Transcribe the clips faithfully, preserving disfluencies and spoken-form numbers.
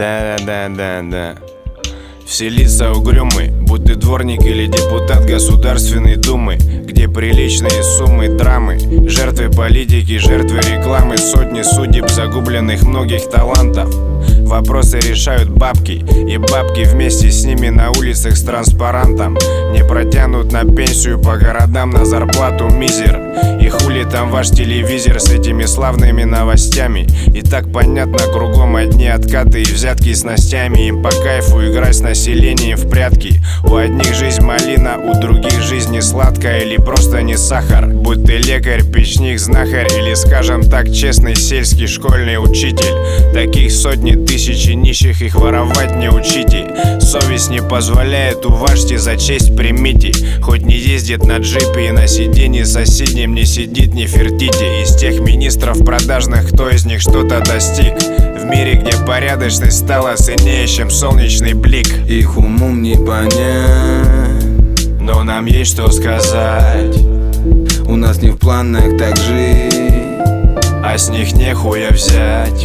Да-да-да-да-да. Все лица угрюмы, будь ты дворник или депутат Государственной Думы, где приличные суммы драмы, жертвы политики, жертвы рекламы, сотни судеб, загубленных многих талантов. Вопросы решают бабки, и бабки вместе с ними на улицах с транспарантом не протянут на пенсию по городам, на зарплату мизер. И хули там ваш телевизор с этими славными новостями? И так понятно, кругом одни откаты и взятки с ностями. Им по кайфу играть с населением в прятки. У одних жизнь малина, у других жизнь не сладкая или просто не сахар. Будь ты лекарь, печник, знахарь или, скажем так, честный сельский школьный учитель. Таких сотни тысяч нищих, их воровать не учите. Совесть не позволяет, уважьте, за честь примите. Хоть не ездит на джипе и на сиденье соседнем не сидит, не фертите. Из тех министров продажных, кто из них что-то достиг? В мире, где порядочность стала ценнее, чем солнечный блик. Их умом не понять, но нам есть что сказать. У нас не в планах так жить, а с них нехуя взять.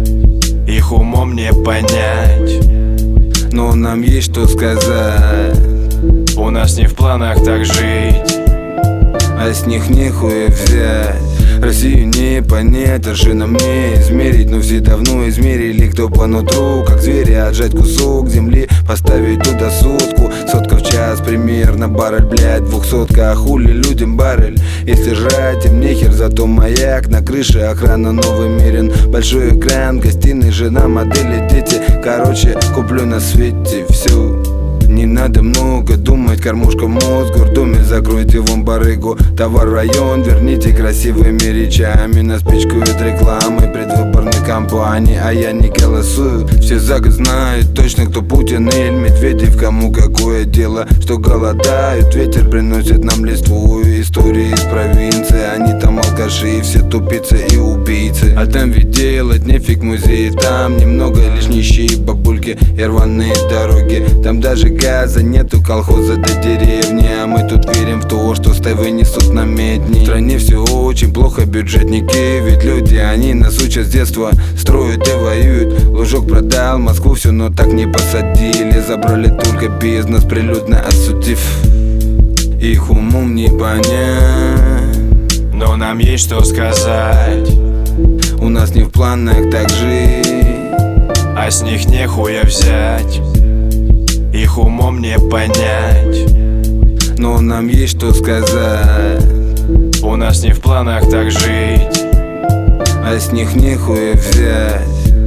Их умом не понять, но нам есть что сказать. У нас не в планах так жить, а с них нехуя взять. Россию не понять, аршином не измерить, но все давно измерили, кто по нутру, как звери, отжать кусок земли, поставить туда сотку. Сотка в час примерно, баррель, блять, двухсотка, а хули людям баррель? Если жрать им нехер, зато маяк на крыше, охрана новый мерен. Большой экран, гостиной, жена, модели, дети. Короче, куплю на свете все. Не надо много думать, кормушка в мозг, в доме закройте вон барыгу. Товар в район, верните красивыми речами. Нас пичкают рекламой предвыборной кампании, а я не голосую. Все за год знают точно, кто Путин или Медведев, кому какое дело, что голодают. Ветер приносит нам листву, истории из провинции. Они там алкаши, все тупицы и убийцы. А там ведь делать нефиг, музей, там немного лишь нищие бабульки и рваные дороги. Там даже газа нету, колхоза до деревни. А мы тут верим в то, что стайвы несут на медни. В стране все очень плохо, бюджетники, ведь люди, они нас учат с детства, строят и воюют. Лужок продал Москву все, но так не посадили. Забрали только бизнес, прилюдно осудив. Их умом не понять, но нам есть что сказать. У нас не в планах так жить, а с них нехуя взять. Их умом не понять, но нам есть что сказать. У нас не в планах так жить, а с них нехуя взять.